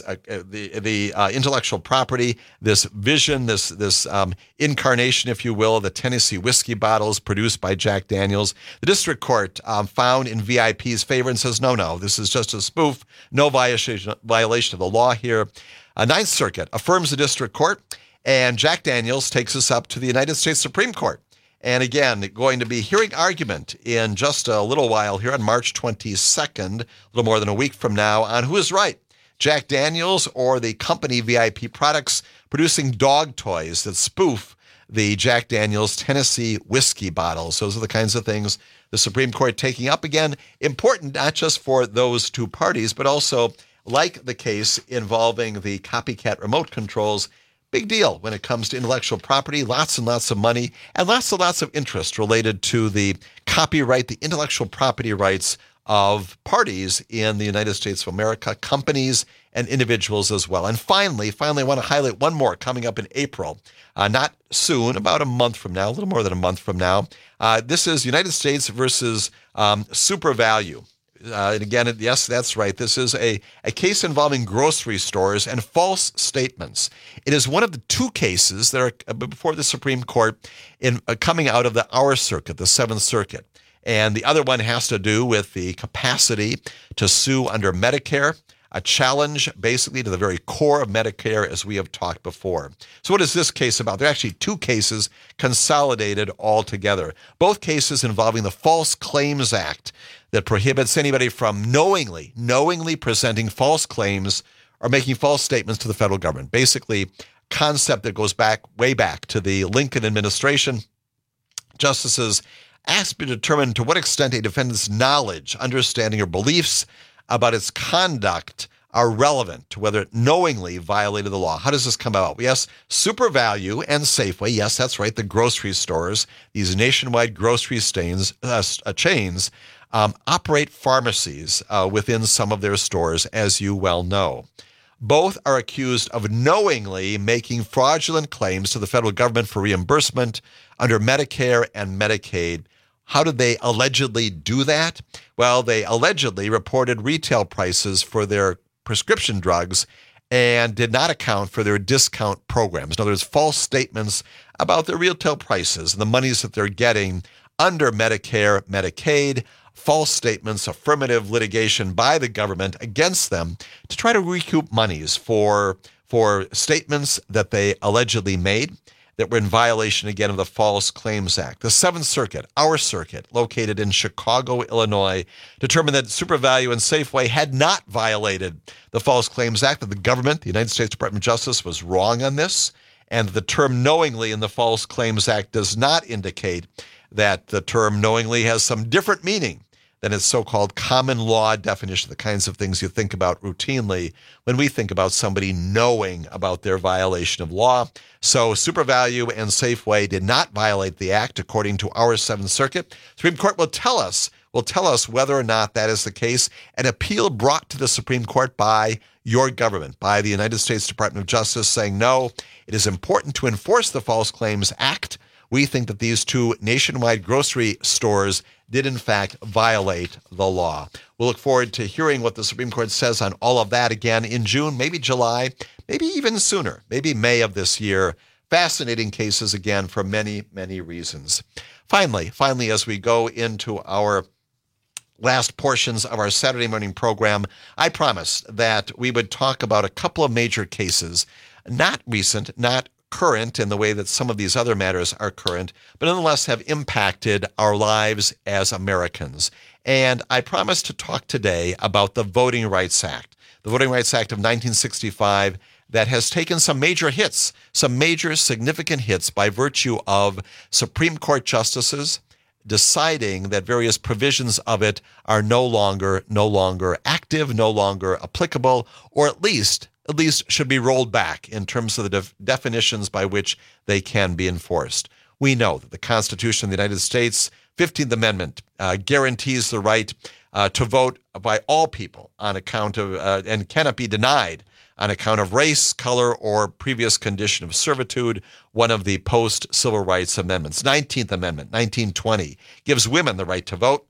intellectual property, this vision, this incarnation, if you will, of the Tennessee whiskey bottles produced by Jack Daniels. The district court found in VIP's favor and says, no, this is just a spoof, no violation of the law here. Ninth Circuit affirms the district court, and Jack Daniels takes us up to the United States Supreme Court. And again, going to be hearing argument in just a little while here on March 22nd, a little more than a week from now, on who is right, Jack Daniels or the company VIP Products producing dog toys that spoof the Jack Daniels Tennessee whiskey bottles. Those are the kinds of things the Supreme Court taking up again. Important not just for those two parties, but also, like the case involving the copycat remote controls, big deal when it comes to intellectual property, lots and lots of money, and lots of interest related to the copyright, the intellectual property rights of parties in the United States of America, companies and individuals as well. And finally, I want to highlight one more coming up in April. Not soon, about a month from now, a little more than a month from now. This is United States versus SuperValu. And again, yes, that's right. This is a case involving grocery stores and false statements. It is one of the two cases that are before the Supreme Court coming out of our circuit, the Seventh Circuit. And the other one has to do with the capacity to sue under Medicare, a challenge basically to the very core of Medicare, as we have talked before. So what is this case about? There are actually two cases consolidated all together. Both cases involving the False Claims Act that prohibits anybody from knowingly presenting false claims or making false statements to the federal government. Basically, concept that goes way back to the Lincoln administration. Justices asked to determine to what extent a defendant's knowledge, understanding, or beliefs about its conduct are relevant to whether it knowingly violated the law. How does this come about? Well, yes, SuperValu and Safeway, yes, that's right, the grocery stores, these nationwide grocery chains, operate pharmacies within some of their stores, as you well know. Both are accused of knowingly making fraudulent claims to the federal government for reimbursement under Medicare and Medicaid. How did they allegedly do that? Well, they allegedly reported retail prices for their prescription drugs and did not account for their discount programs. In other words, false statements about their retail prices and the monies that they're getting under Medicare, Medicaid, false statements, affirmative litigation by the government against them to try to recoup monies for statements that they allegedly made. that were in violation again of the False Claims Act. The Seventh Circuit, our circuit, located in Chicago, Illinois, determined that SuperValu and Safeway had not violated the False Claims Act, that the government, the United States Department of Justice, was wrong on this, and the term knowingly in the False Claims Act does not indicate that the term knowingly has some different meaning than its so-called common law definition, the kinds of things you think about routinely when we think about somebody knowing about their violation of law. So SuperValu and Safeway did not violate the act, according to our Seventh Circuit. Supreme Court will tell us whether or not that is the case. An appeal brought to the Supreme Court by your government, by the United States Department of Justice, saying, no, it is important to enforce the False Claims Act. We think that these two nationwide grocery stores did in fact violate the law. We'll look forward to hearing what the Supreme Court says on all of that again in June, maybe July, maybe even sooner, maybe May of this year. Fascinating cases again for many, many reasons. Finally, as we go into our last portions of our Saturday morning program, I promised that we would talk about a couple of major cases, not recent, not current in the way that some of these other matters are current, but nonetheless have impacted our lives as Americans. And I promised to talk today about the Voting Rights Act, the Voting Rights Act of 1965, that has taken some major hits, some major significant hits by virtue of Supreme Court justices deciding that various provisions of it are no longer active, no longer applicable, or at least should be rolled back in terms of the definitions by which they can be enforced. We know that the Constitution of the United States, 15th Amendment, guarantees the right to vote by all people on account of, and cannot be denied on account of race, color, or previous condition of servitude, one of the post-civil rights amendments. 19th Amendment, 1920, gives women the right to vote.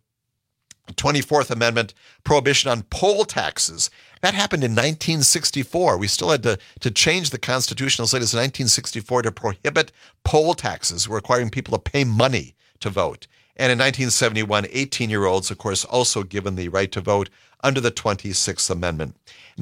24th Amendment, prohibition on poll taxes. That happened in 1964. We still had to change the Constitution as late as 1964 to prohibit poll taxes, requiring people to pay money to vote. And in 1971, 18-year-olds, of course, also given the right to vote under the 26th Amendment.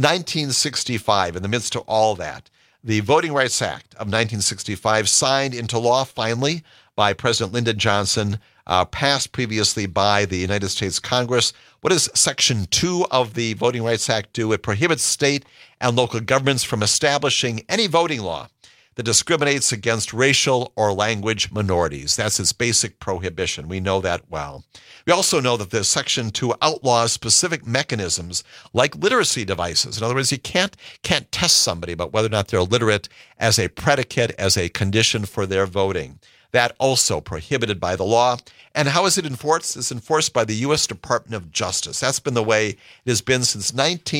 1965, in the midst of all that, the Voting Rights Act of 1965, signed into law finally by President Lyndon Johnson, passed previously by the United States Congress. What does Section 2 of the Voting Rights Act do? It prohibits state and local governments from establishing any voting law that discriminates against racial or language minorities. That's its basic prohibition. We know that well. We also know that the Section 2 outlaws specific mechanisms like literacy devices. In other words, you can't test somebody about whether or not they're literate as a predicate, as a condition for their voting. That also prohibited by the law. And how is it enforced? It's enforced by the U.S. Department of Justice. That's been the way it has been since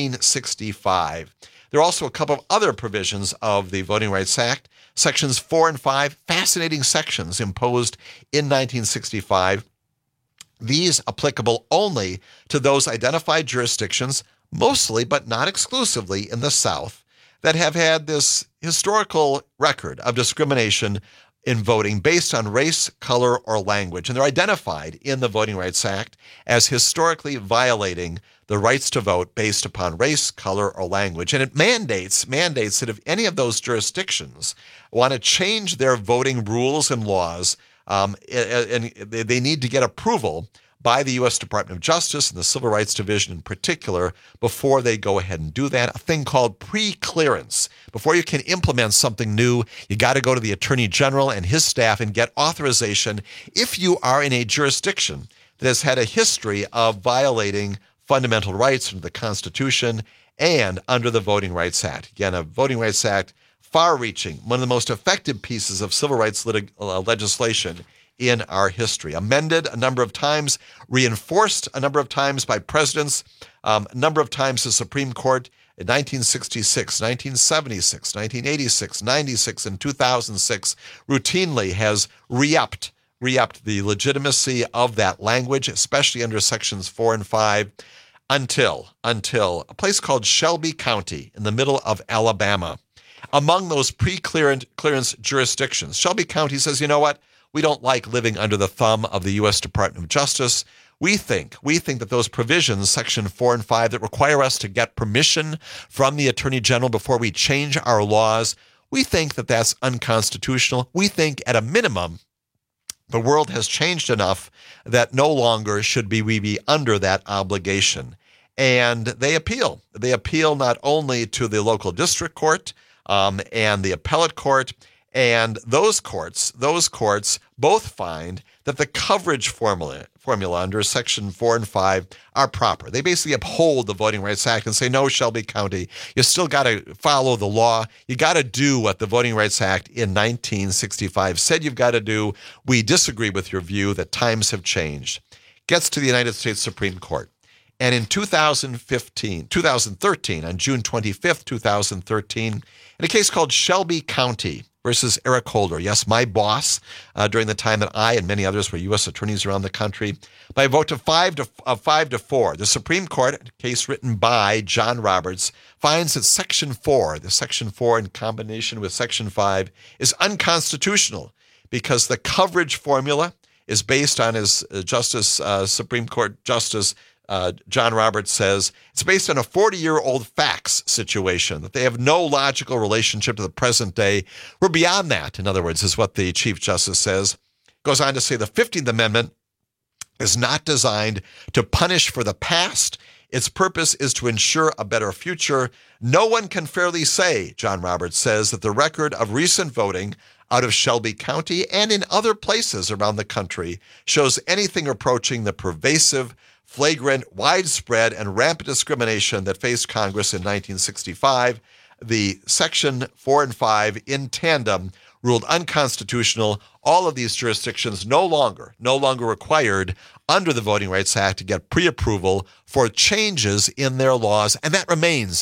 1965. There are also a couple of other provisions of the Voting Rights Act. Sections 4 and 5, fascinating sections imposed in 1965. These applicable only to those identified jurisdictions, mostly but not exclusively in the South, that have had this historical record of discrimination in voting based on race, color, or language. And they're identified in the Voting Rights Act as historically violating the rights to vote based upon race, color, or language. And it mandates that if any of those jurisdictions want to change their voting rules and laws, and they need to get approval by the U.S. Department of Justice and the Civil Rights Division in particular before they go ahead and do that, a thing called pre-clearance. Before you can implement something new, you got to go to the Attorney General and his staff and get authorization if you are in a jurisdiction that has had a history of violating fundamental rights under the Constitution and under the Voting Rights Act. Again, a Voting Rights Act far-reaching, one of the most effective pieces of civil rights legislation in our history. Amended a number of times, reinforced a number of times by presidents, a number of times the Supreme Court in 1966, 1976, 1986, 96, and 2006 routinely has re-upped the legitimacy of that language, especially under sections 4 and 5, until a place called Shelby County in the middle of Alabama. Among those pre-clearance jurisdictions, Shelby County says, you know what? We don't like living under the thumb of the U.S. Department of Justice. We think that those provisions, Section 4 and 5, that require us to get permission from the Attorney General before we change our laws, We think that that's unconstitutional. We think at a minimum, the world has changed enough that no longer should we be under that obligation. And they appeal. They appeal not only to the local district court and the appellate court, and those courts both find that the coverage formula under Section 4 and 5 are proper. They basically uphold the Voting Rights Act and say, no, Shelby County, you still got to follow the law. You got to do what the Voting Rights Act in 1965 said you've got to do. We disagree with your view that times have changed. Gets to the United States Supreme Court. And in 2013, on June 25th, 2013, in a case called Shelby County versus Eric Holder, yes, my boss, during the time that I and many others were U.S. attorneys around the country, by a vote of 5 to 4, the Supreme Court, a case written by John Roberts, finds that Section 4, the Section 4 in combination with Section 5, is unconstitutional because the coverage formula is based on, as Supreme Court Justice John Roberts says, it's based on a 40-year-old facts situation, that they have no logical relationship to the present day. We're beyond that, in other words, is what the Chief Justice says. Goes on to say the 15th Amendment is not designed to punish for the past. Its purpose is to ensure a better future. No one can fairly say, John Roberts says, that the record of recent voting out of Shelby County and in other places around the country shows anything approaching the pervasive, flagrant, widespread, and rampant discrimination that faced Congress in 1965. The Section 4 and 5 in tandem ruled unconstitutional. All of these jurisdictions no longer required under the Voting Rights Act to get pre-approval for changes in their laws, and that remains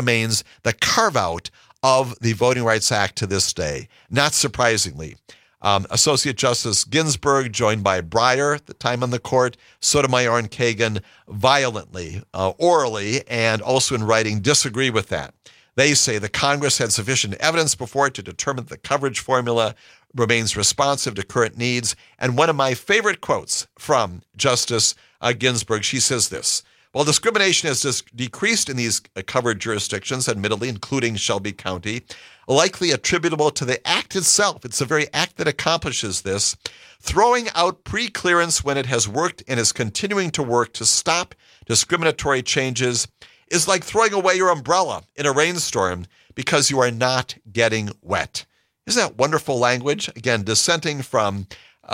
the carve-out of the Voting Rights Act to this day. Not surprisingly, Associate Justice Ginsburg, joined by Breyer at the time on the court, Sotomayor and Kagan, violently, orally, and also in writing, disagree with that. They say the Congress had sufficient evidence before it to determine the coverage formula remains responsive to current needs. And one of my favorite quotes from Justice Ginsburg, she says this: while discrimination has decreased in these covered jurisdictions, admittedly, including Shelby County, likely attributable to the act itself, it's the very act that accomplishes this, throwing out pre-clearance when it has worked and is continuing to work to stop discriminatory changes is like throwing away your umbrella in a rainstorm because you are not getting wet. Isn't that wonderful language? Again, dissenting from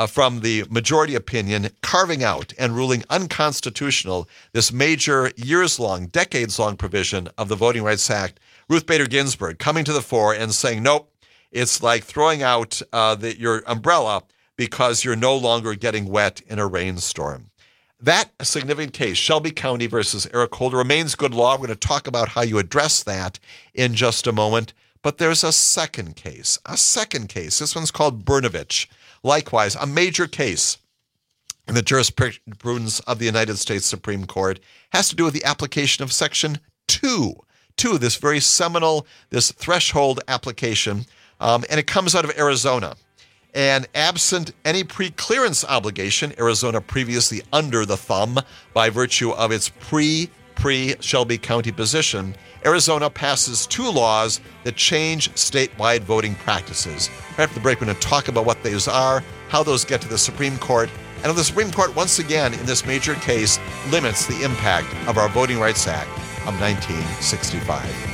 the majority opinion, carving out and ruling unconstitutional this major years-long, decades-long provision of the Voting Rights Act. Ruth Bader Ginsburg coming to the fore and saying, nope, it's like throwing out your umbrella because you're no longer getting wet in a rainstorm. That significant case, Shelby County versus Eric Holder, remains good law. We're going to talk about how you address that in just a moment. But there's a second case. This one's called Brnovich. Likewise, a major case in the jurisprudence of the United States Supreme Court, has to do with the application of Section 2, this very seminal, this threshold application, and it comes out of Arizona. And absent any pre-clearance obligation, Arizona previously under the thumb by virtue of its pre-Shelby County position, Arizona passes two laws that change statewide voting practices. Right after the break, we're going to talk about what those are, how those get to the Supreme Court, and the Supreme Court, once again, in this major case, limits the impact of our Voting Rights Act of 1965.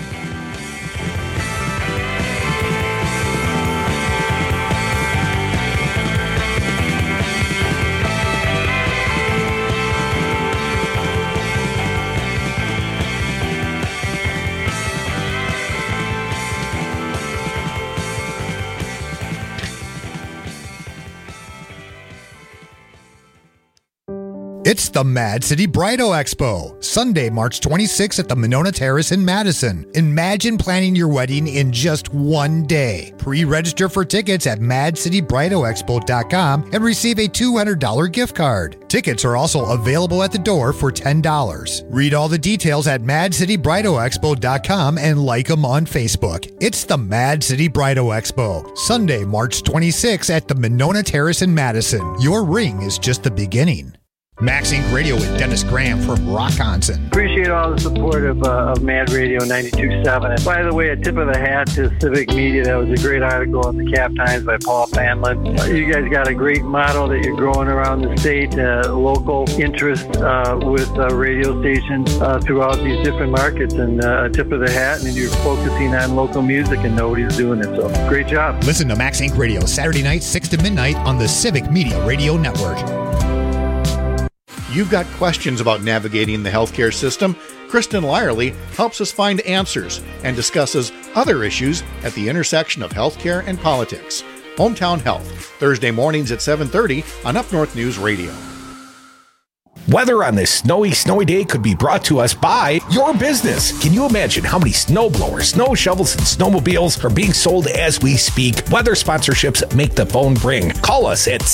It's the Mad City Brido Expo, Sunday, March 26th at the Monona Terrace in Madison. Imagine planning your wedding in just one day. Pre-register for tickets at madcitybridoexpo.com and receive a $200 gift card. Tickets are also available at the door for $10. Read all the details at madcitybridoexpo.com and like them on Facebook. It's the Mad City Brido Expo, Sunday, March 26th at the Monona Terrace in Madison. Your ring is just the beginning. Max Inc. Radio with Dennis Graham from Rockonson. Appreciate all the support of Mad Radio 92.7. And by the way, a tip of the hat to Civic Media. That was a great article in the Cap Times by Paul Fanlin. You guys got a great model that you're growing around the state, local interest with radio stations throughout these different markets. And a tip of the hat, and you're focusing on local music, and nobody's doing it. So great job. Listen to Max Inc. Radio Saturday night, 6 to midnight on the Civic Media Radio Network. You've got questions about navigating the healthcare system? Kristen Lyerly helps us find answers and discusses other issues at the intersection of healthcare and politics. Hometown Health, Thursday mornings at 7:30 on Up North News Radio. Weather on this snowy day could be brought to us by your business. Can you imagine how many snow blowers, snow shovels, and snowmobiles are being sold as we speak? Weather sponsorships make the phone ring. Call us at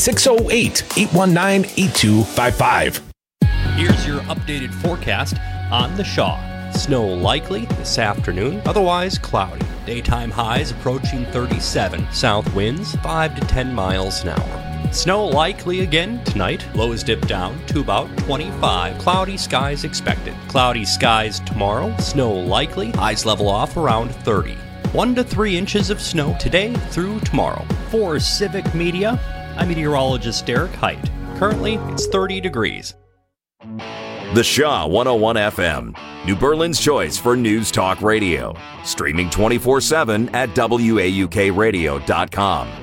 608-819-8255. Here's your updated forecast on the Shaw. Snow likely this afternoon, otherwise cloudy. Daytime highs approaching 37. South winds 5 to 10 miles an hour. Snow likely again tonight. Lows dip down to about 25. Cloudy skies expected. Cloudy skies tomorrow. Snow likely. Highs level off around 30. 1 to 3 inches of snow today through tomorrow. For Civic Media, I'm meteorologist Derek Height. Currently, it's 30 degrees. The Shaw 101 FM, New Berlin's choice for news talk radio. Streaming 24/7 at WAUKradio.com.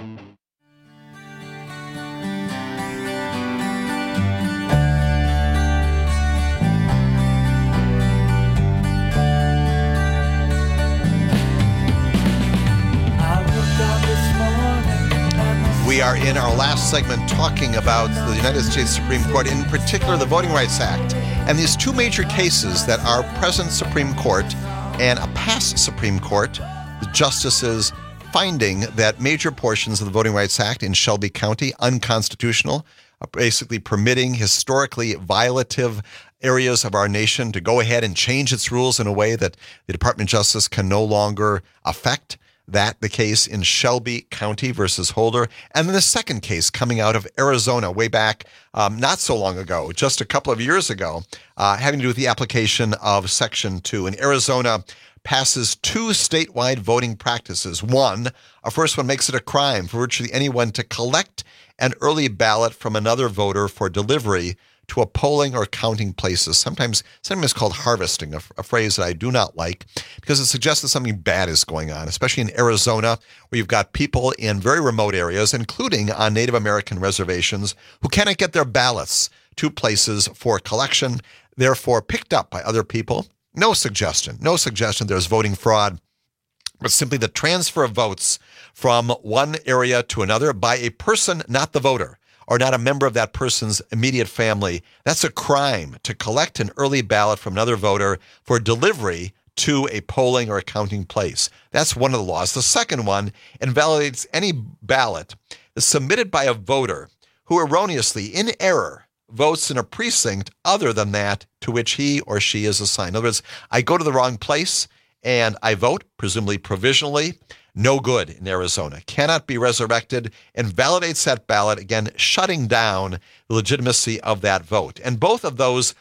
We are in our last segment talking about the United States Supreme Court, in particular the Voting Rights Act, and these two major cases that our present Supreme Court and a past Supreme Court, the justices finding that major portions of the Voting Rights Act in Shelby County unconstitutional, basically permitting historically violative areas of our nation to go ahead and change its rules in a way that the Department of Justice can no longer affect. That the case in Shelby County versus Holder. And then the second case coming out of Arizona way back not so long ago, just a couple of years ago, having to do with the application of Section 2. And Arizona passes 2 statewide voting practices. One, a first one makes it a crime for virtually anyone to collect an early ballot from another voter for delivery to a polling or counting places. Sometimes it's called harvesting, a phrase that I do not like because it suggests that something bad is going on, especially in Arizona, where you've got people in very remote areas, including on Native American reservations, who cannot get their ballots to places for collection, therefore picked up by other people. No suggestion there's voting fraud, but simply the transfer of votes from one area to another by a person, not the voter, or not a member of that person's immediate family. That's a crime to collect an early ballot from another voter for delivery to a polling or a counting place. That's one of the laws. The second one invalidates any ballot that's submitted by a voter who erroneously, in error, votes in a precinct other than that to which he or she is assigned. In other words, I go to the wrong place and I vote, presumably provisionally. No good in Arizona. Cannot be resurrected. Invalidates that ballot, again, shutting down the legitimacy of that vote. And both of those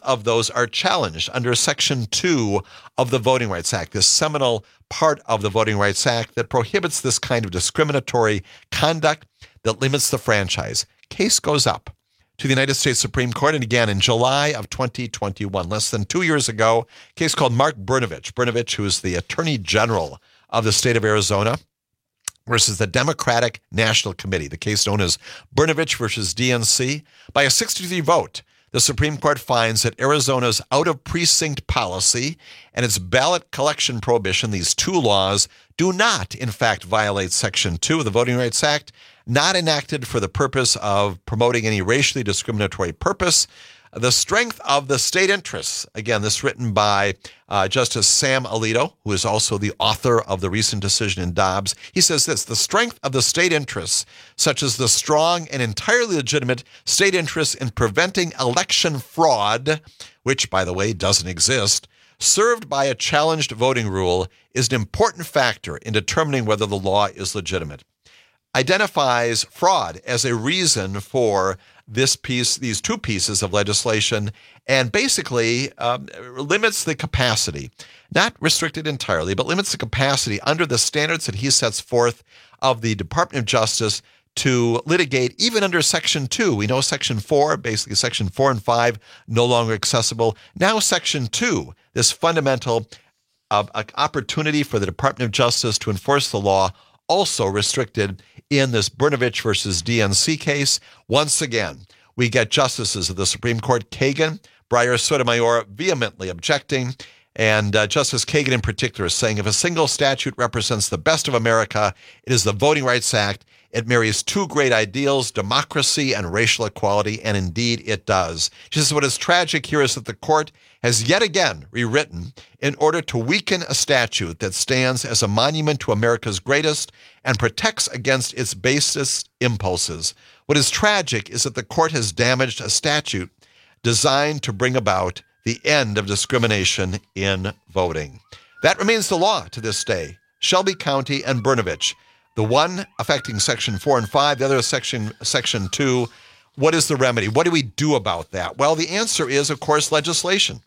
are challenged under Section 2 of the Voting Rights Act, this seminal part of the Voting Rights Act that prohibits this kind of discriminatory conduct that limits the franchise. Case goes up to the United States Supreme Court, and again in July of 2021, less than 2 years ago, a case called Mark Brnovich. Brnovich, who is the Attorney General of the state of Arizona, versus the Democratic National Committee, the case known as Brnovich versus DNC. By a 6-3 vote, the Supreme Court finds that Arizona's out-of-precinct policy and its ballot collection prohibition, these two laws, do not, in fact, violate Section 2 of the Voting Rights Act, not enacted for the purpose of promoting any racially discriminatory purpose. The strength of the state interests, again, this written by Justice Sam Alito, who is also the author of the recent decision in Dobbs. He says this: the strength of the state interests, such as the strong and entirely legitimate state interests in preventing election fraud, which, by the way, doesn't exist, served by a challenged voting rule, is an important factor in determining whether the law is legitimate. Identifies fraud as a reason for these two pieces of legislation and basically limits the capacity, not restricted entirely, but limits the capacity under the standards that he sets forth of the Department of Justice to litigate even under Section 2. We know Section 4, basically Section 4 and 5, no longer accessible. Now Section 2, this fundamental opportunity for the Department of Justice to enforce the law, also restricted in this Brnovich versus DNC case. Once again, we get justices of the Supreme Court, Kagan, Breyer, Sotomayor, vehemently objecting, and Justice Kagan in particular is saying if a single statute represents the best of America, it is the Voting Rights Act. It marries two great ideals, democracy and racial equality, and indeed it does. She says what is tragic here is that the court has yet again rewritten in order to weaken a statute that stands as a monument to America's greatest and protects against its basest impulses. What is tragic is that the court has damaged a statute designed to bring about the end of discrimination in voting. That remains the law to this day. Shelby County and Brnovich, the one affecting Section 4 and 5, the other Section 2. What is the remedy? What do we do about that? Well, the answer is, of course, legislation.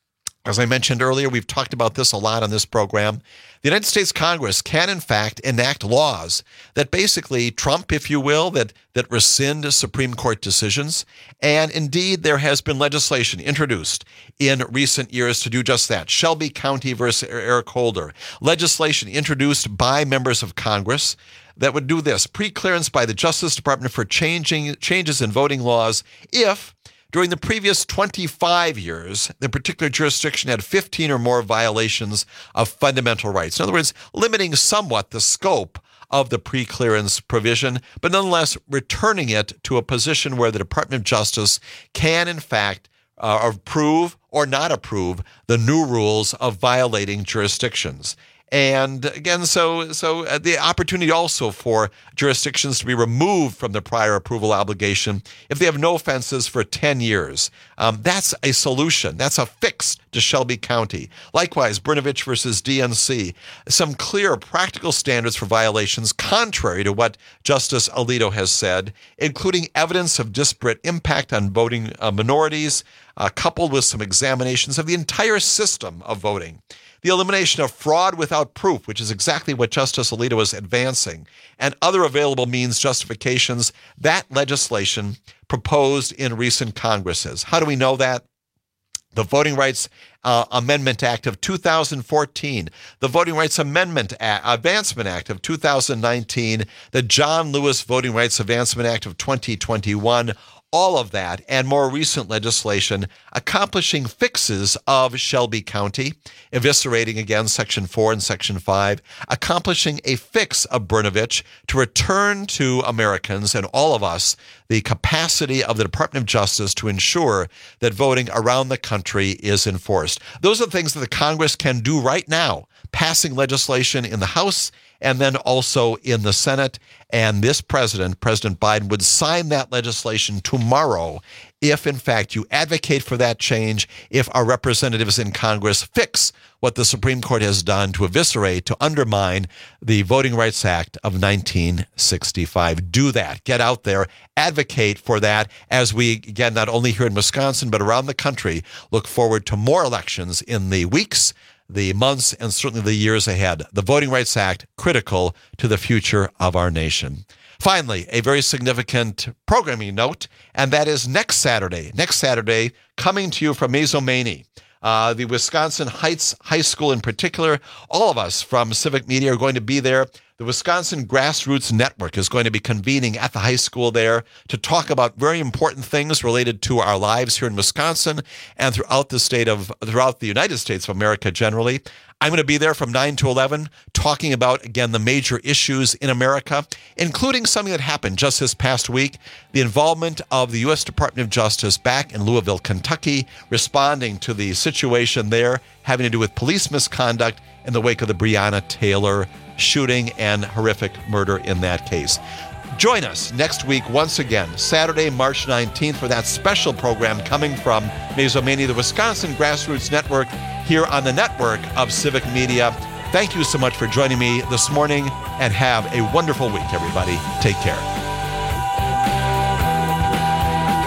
As I mentioned earlier, we've talked about this a lot on this program. The United States Congress can, in fact, enact laws that basically trump, if you will, that rescind Supreme Court decisions. And indeed, there has been legislation introduced in recent years to do just that. Shelby County versus Eric Holder. Legislation introduced by members of Congress that would do this. Preclearance by the Justice Department for changes in voting laws if during the previous 25 years, the particular jurisdiction had 15 or more violations of fundamental rights. In other words, limiting somewhat the scope of the preclearance provision, but nonetheless returning it to a position where the Department of Justice can, in fact, approve or not approve the new rules of violating jurisdictions. And again, so the opportunity also for jurisdictions to be removed from the prior approval obligation if they have no offenses for 10 years. That's a solution. That's a fix to Shelby County. Likewise, Brnovich versus DNC. Some clear practical standards for violations contrary to what Justice Alito has said, including evidence of disparate impact on voting minorities, coupled with some examinations of the entire system of voting. The elimination of fraud without proof, which is exactly what Justice Alito is advancing, and other available means justifications, that legislation proposed in recent Congresses. How do we know that? The Voting Rights Amendment Act of 2014, the Voting Rights Advancement Act of 2019, the John Lewis Voting Rights Advancement Act of 2021, all of that and more recent legislation accomplishing fixes of Shelby County, eviscerating again Section 4 and Section 5, accomplishing a fix of Brnovich to return to Americans and all of us the capacity of the Department of Justice to ensure that voting around the country is enforced. Those are the things that the Congress can do right now, passing legislation in the House and then also in the Senate. And this President Biden, would sign that legislation tomorrow if, in fact, you advocate for that change, if our representatives in Congress fix what the Supreme Court has done to eviscerate, to undermine the Voting Rights Act of 1965. Do that. Get out there. Advocate for that as we, again, not only here in Wisconsin, but around the country, look forward to more elections in the weeks, the months, and certainly the years ahead. The Voting Rights Act, critical to the future of our nation. Finally, a very significant programming note, and that is next Saturday, coming to you from Mazomanie, the Wisconsin Heights High School in particular. All of us from Civic Media are going to be there. The Wisconsin Grassroots Network is going to be convening at the high school there to talk about very important things related to our lives here in Wisconsin and throughout the United States of America generally. I'm going to be there from 9 to 11 talking about, again, the major issues in America, including something that happened just this past week, the involvement of the U.S. Department of Justice back in Louisville, Kentucky, responding to the situation there having to do with police misconduct in the wake of the Breonna Taylor shooting and horrific murder in that case. Join us next week once again, Saturday, March 19th, for that special program coming from Mazomanie, the Wisconsin Grassroots Network, here on the network of Civic Media. Thank you so much for joining me this morning, and have a wonderful week, everybody. Take care.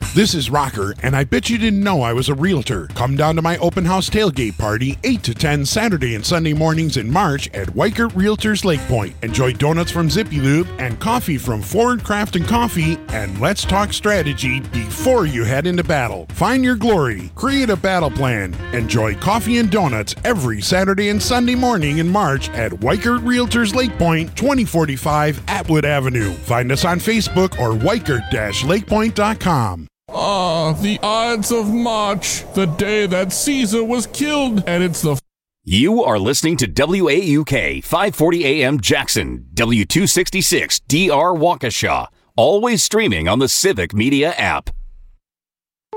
This is Rocker, and I bet you didn't know I was a realtor. Come down to my open house tailgate party, 8 to 10 Saturday and Sunday mornings in March at Weichert Realtors Lake Point. Enjoy donuts from Zippy Lube and coffee from Forward Craft and Coffee, and let's talk strategy before you head into battle. Find your glory, create a battle plan. Enjoy coffee and donuts every Saturday and Sunday morning in March at Weichert Realtors Lake Point, 2045 Atwood Avenue. Find us on Facebook or weichert-lakepoint.com. The Ides of March, the day that Caesar was killed, and it's the... You are listening to WAUK 540 AM Jackson, W266 DR Waukesha, always streaming on the Civic Media app.